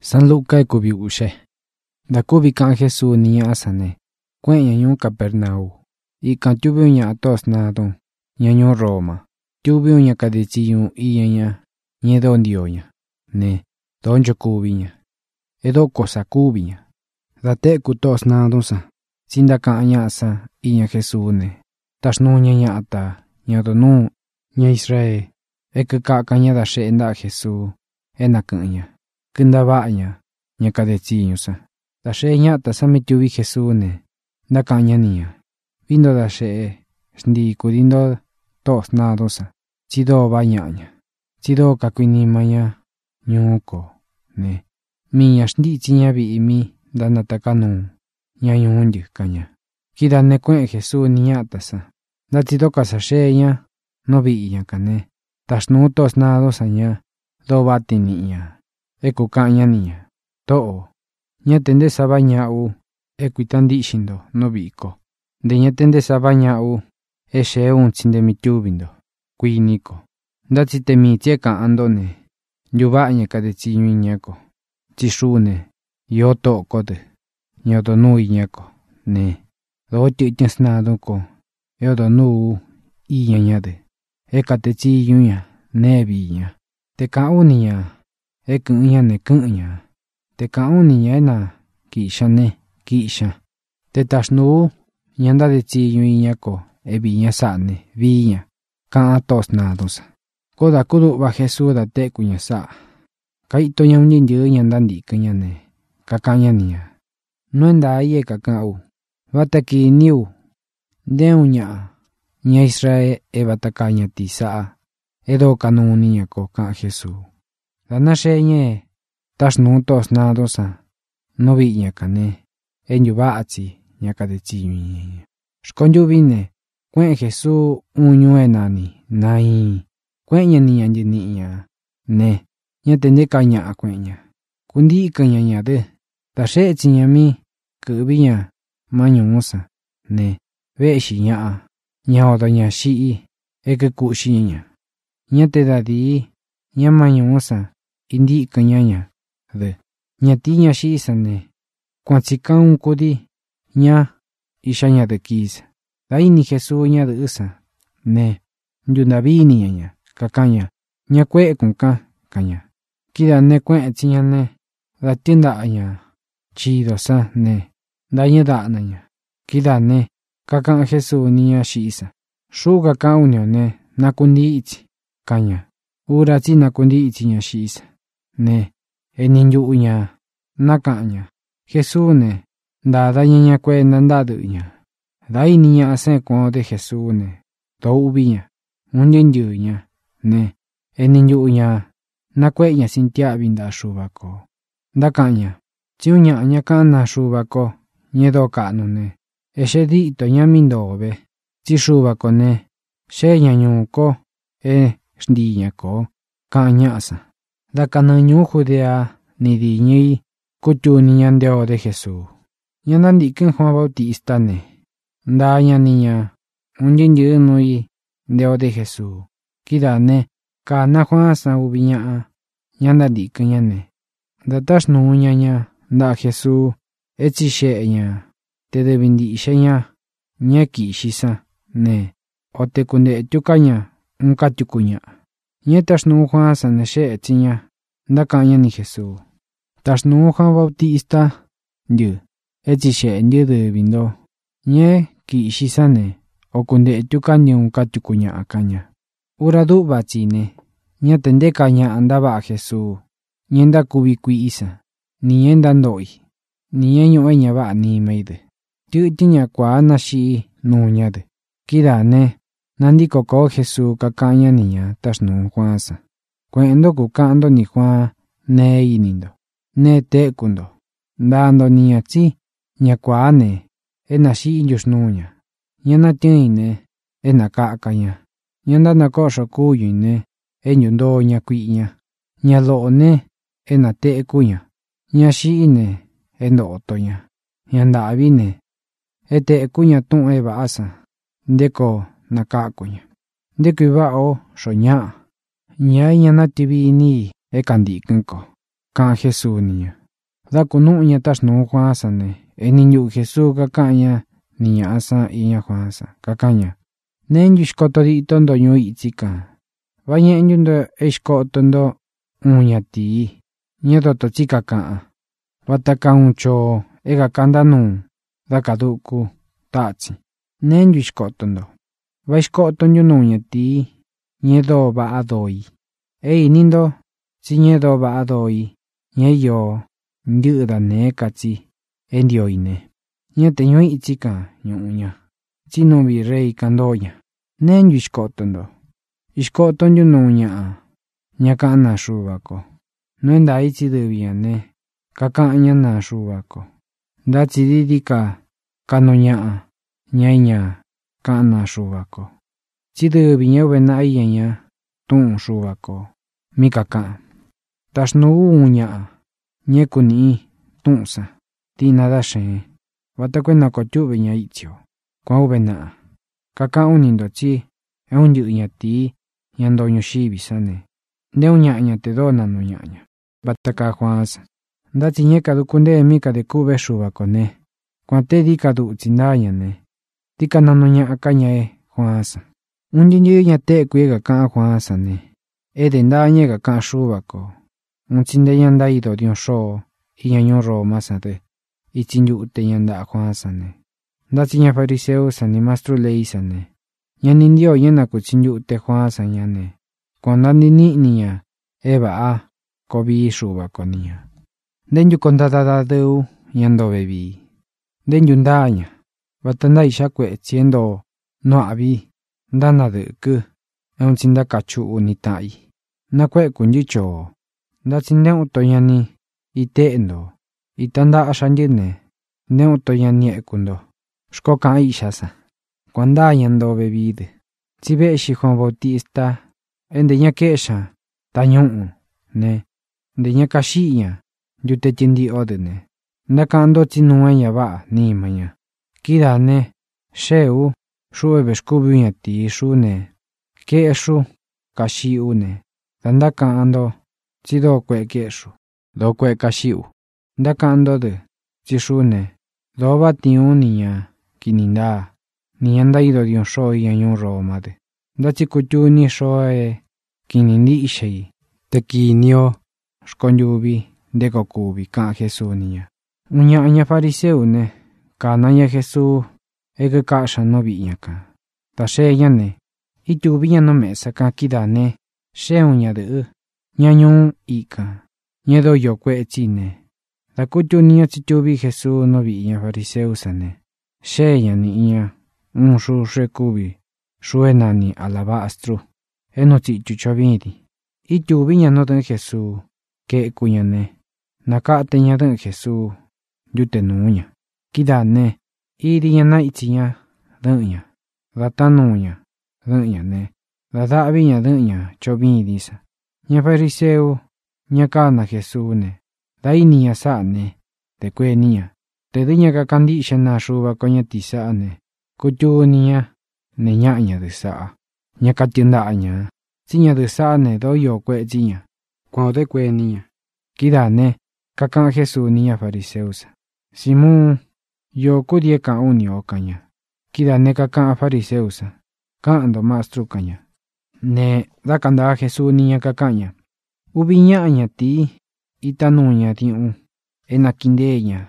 San Lucas kubi ushe. Da kubi kan Jesús niña asane. Kuen ñaño Capernaum. Y kan tubi ña tos nadon. Ñaño Roma. Tubi ña kadeciyon iña ñedo ndioña. Ne. Donjo kubi ña. Edo cosa kubi ña. Da te kutos nadon sa. Sinda kan ña sa iña Jesús ne. Tashno ña ata. Ñado no. Ña Israel. Eke ka ña da she nda Jesús. Ena kanya. Kenda baña. Ña kadeciyon sa. Da she ña ta sa mi tubi Jesús ne. Da kanya niya. Vindo da she. Sndi kudindo tos nadon sa. Chido baña ña. Chido kakuinima ña. Ñuko. Ne. Miña sndi chiña bi imi. Da natakano. Ña ñundi kanya. Kida ne kuen Jesús niña ta sa. Da chido ka sa she ña. No bi ña kane. Tashnu tos nadon sa ña. Do bati niña. Eku kanya niña. To'o. Ña tende sa baña u. Eku itandi shindo. No biko. De ña tende sa baña u. E she un chinde mi tubindo. Kui niko. Da chite mi cheka andone. Yuba ña kadeciyon iñako. Chishu ne. Yo to kode. Ña do nu iñako. Ne. Do tiñas nadon ko. Yo do nu iña ña de. E kadeciyon ña. Ne bi ña. Te ka uniña. E kuña ne kuña. Te ka uniña ena. Kisha ne. Kisha. Te tashnu. Ñanda deciyon iñako. E viña sa ne. Viña. Ka tos nadon sa. Koda kudu ba Jesús da te kuña sa. Kaito ña unin yu ñanda ndi kuña ne. Kakanya niya. No enda ye kakao. Bataki niu. Deu ña. Ña Israel e batakanya ti sa. Edo kanu niya ko ka Jesús. Dana she nye. Tashnu tos nadon sa. No vi ña kane. En yuba atsi. Ña kadeciyon ña. Shkon yu vine. Kuen Jesús uñu enani. Nai. Kuen ña niña niña. Ne. Ña tende ka ña kuen ña. Kundi kanya ña de. Da she chiña mi. Kubi ña. Maño sa. Ne. Ve shi ña. Ña odo ña shi. Eke ku shi ña. Ña te da di. Ña maño sa. Indi kanya ña. De. Ña ti ña shi sa ne. Kuansika un kudi. Ña. Isha ña de kisa. Da ini Jesús ña de usa. Ne. Yundavi niña ña. Kakanya. Ña kue kunka. Kanya. Kida ne kuen chiña ne. Da tienda ña. Chido sa ne. Da ña da na ña. Kida ne. Kakan Jesús niña shi sa. Shu kaka unio ne. Nakundi ichi. Kanya. Ura chi nakundi ichi ña shi sa. Ne. E ninyu ña. Naka ña. Jesús ne. Da ña kue nandadu ña. Da ini ña se kuo de Jesús ne. Do ubi ña. Unden yu ña. Ne. E ninyu ña. Na kue ña sintia binda shubako. Da kanya. Chiu ña ña kana shubako. Ñedo kanu ne. E she di to ña mindobe. Chi shubako ne. She ña ñuko. E shndi ña ko. Kanya sa. Da kana ñu Judea. Ni di ñi. Kutu ni ña ndeo de Jesús. Ña nandi ken Juan Bautista ne. Da ña niña. Unden yu nui. Ndeo de Jesús. Kida ne. Kana Juan sa ubi ña. Ña nandi ken ña ne. Da tashnu ña ña. Da Jesús. Echi she ña. Te de bindi she ña. Ña ki shisa. Ne. O te kunde tuka ña. Unka tuku ña. Ña tashnu Juan sa ne she echi ña. Da kanya ni Jesús. Tashnu Juan Bautista. Yu. Echi she nyu de bindo. Ña ki shisa ne. O kunde tuka ña unka tuku ña akanya. Ura du bachi ne. Ña tende kanya andaba Jesús. Ñenda kubi kui isa. Ni ñenda ndoi. Ni ñeño ña ba ni meide. Tu tiña kwa na shi nu ña de. Kida ne. Nandi koko Jesús kakanya niña tashnu Juan sa. Kuendo kukando ni Juan ne inindo. Ne te kundo. Dando niña chi. Ña kwa ne. Ena shi yushnu ña. Ñana tiñi ne. Ena kaka ña. Ñanda na kosho kuyu ne. Enyundo ña kui ña. Ña lo ne. Ena te kuña. Ña shi ne. Endo oto ña. Ña ndavi ne. Ete kuña tun eba asa. Ndeko na kako ña. Ndeko iba o sho ña. Ña ña na tibi ni. Ekandi kenko. Ka'an Jesús niña. Da kunu ña taxnu Juansa ne. Eniñu Jesús kakaña niña asa iña Juansa. Kakaña. Nenyu shkotodi tondo ñu itzika. Vañeñu ndo eshkotondo uña ti. Ñedo to chika ka'a. Wataka uncho ega kandanu. Da kaduku tachi. Nenyu shkotondo. Va shkotonyo nuña ti. Ñedo va adoi. Ei nindo. Si ñedo va adoi. Ñeyo. Nyuda ne kachi. Endio ine. Ñete ñu itzika ñuña. Chino vi rey kandoya. Nenyu shkotondo. Ishkotonyo nuña. Ñaka na shubako. Nuenda ichiduya ne. Kakaña na shubako. Da chididika. Kanoña. Ñaiña. Kana shubako. Chidubi ñewe na iyaña. Tun shubako. Mikaka. Tashnu uña. Ñekuni. Tunsa. Tina da shen. Watakwena kotyube ña ichio. Kwa ubena. Kaka unindo chi. Eunyu ña ti. Ñandoño shibisane. Ndeu ñaña te dona no ñaña. Bataka Juansa. Ndachi ñeka dukunde mika de kube shubako ne. Kwa te dika du uchindaya ne. Tika nano ña akaña Juansa. Unjinyu ña te kuega kaa Juansa ne. Ede nda ñega kaa shubako. Unchinde yanda ido dion sho. Iñaño Roma sade. Ichinyu te yanda Juansa ne. Ndachi ña fariseo sa ni mastro ley sa ne. Ña nindio ñena kuchinyu te Juansa ña ne. Cuando ni niña. Eva a. Kobi shubako niña. Denyu kondada deu. Yando bebi. Denyu ndaña. Batanda ishakwe chiendo. No abi. Ndana de ku. Enchinda kachu unitai. Nakwe kunjicho. Ndachi ndeu toyani. Iteendo. Itanda ashanjine. Ndeu toyani ekundo. Shkoka ishasa. Cuando yando bebide. Chibeshi Juan Bautista. Ende ña kesha. Tañu. Ne. De ña kashiña. Yute tindi odene. Ndakando chinuaya ba ni maña. Kida ne. Sheu. Shue beshkubuña ti shu ne. Keshu. Kashiu ne. Ndakando. Chido kwe keshu. Do kwe kashiu. Ndakando de. Chishu ne. Do batiu niña. Kininda. Niñanda ido dion shoy año Roma de. Ndachikutu ni shoe. Kinindi ishei. Tekinio. Shkonyubi. Dekokubi ka Jesús niña. Uña aña fariseo ne. Kanaya Jesús. Ege kasha no viña ka. Ta sheya ne. Itubiña no mesa ka kidane. She uña de. Ñañun ika. Ñedo yo kwe chine. Da kutu niña chitubi Jesús no viña fariseo sa ne. Sheya niña. Un shu shekubi. Shuena ni alabastro. Eno chichu chavidi. Itubiña no den Jesús. Ke kuñane. Nakate ña den Jesús. Yute nuña. Kidane. Iriña na ichiña. Denña. Datanuña. Denña ne. Dadaviña denña. Chovidisa. Ña fariseo. Ña kana Jesús ne. Da iniña sa ne. Te kue niña. Te diña kakandisha na shuba koña tisa ne. Kutu niña. Ne ñaña de sa. Ña katiundaña. Chiña de sa ne do yo kue chiña. Cuando te kue niña. Kidane. Kakan Jesús niña fariseusa. Simón. Yo kudie ka unio kaña. Kidane kakan fariseusa. Kando mastro kaña. Ne. Da kanda Jesús niña kakaña. Ubiñaña ti. Itanuña tiun. Enakindeña.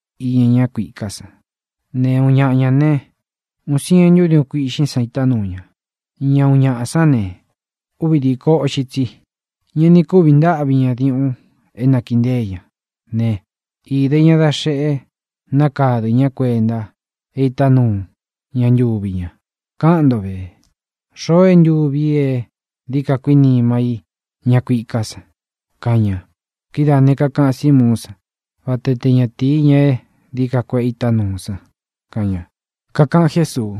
Iña kui casa. Ne uñaña ne. Usienyo de kuishin saitanuña. Ña uña asane. Ubidiko oshitsi. Ñeni kubinda abiña tiun. Enakindeña. Ne. Ideña da shee. Nakadeña cuenda. Eitanun. Ña yubiña. Kando be. Shoen yubie. Dika kuini mai. Ña kui casa. Kaña. Kidane kaka simusa. Vateteña ti ñe. Dika kue itanusa. Kaña. Kaka Jesús.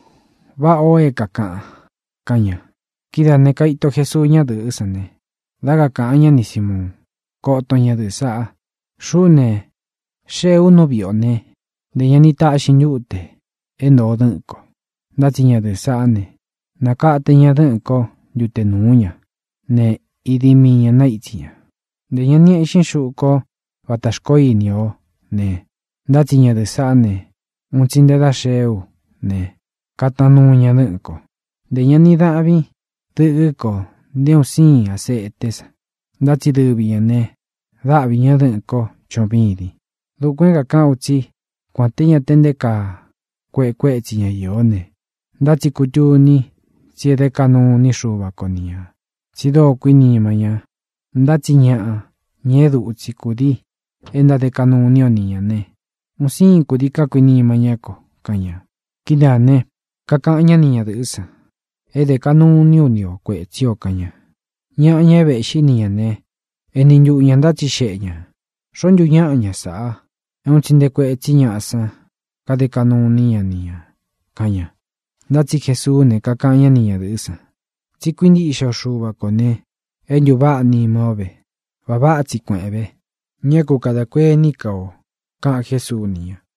Va oe kaka. Kaña. Kidane kaito Jesús ña de sane. Daga kaña ni Simón. Koto ña de sa. Shune. She uno bione. De ña ni ta shinyute. Endo denko. Dachi ña de sa ne. Nakate ña denko. Yute nuña. Ne idimiña na ichiña. để nhân nhẹ xin sụ có và ta coi nhiều nè đã chỉ nhà được xa nè muốn xin đã sêu nè cả ta nu nhà nữa có để nhân đi đã vi tự có nếu xin à sẽ tết đã chỉ được bị nè đã bị nhà nữa có cho bi đi lúc quen cả cao chi quan tên nhà tên để cả quẹ chỉ nhà yếu nè đã chỉ cố chú ni chỉ để cả nu ni sưu và con nia chỉ đồ quy ni mà nhà đã chỉ nhà nhẹ đủ chỉ cố đi em đã để cả nu ni nia nè muốn xin cố đi cả quy ni mà nhà có cả nhà kia đã nè cả nhà nia được sao em để cả nu ni quẹ chiều cả nhà về xin nia nè em nên dụ nhà đã chỉ sẽ nhà son dụ nhà sao em xin để quẹ chỉ nhà sao cả để cả nu nia cả nhà đã chỉ Jesus nè cả nhà nia được sao chỉ quyên đi sao sưu và con nè em dụ vợ ni mò về và vợ chỉ quẹ về nhớ cô cả đã quê ni cầu cả Jesus nia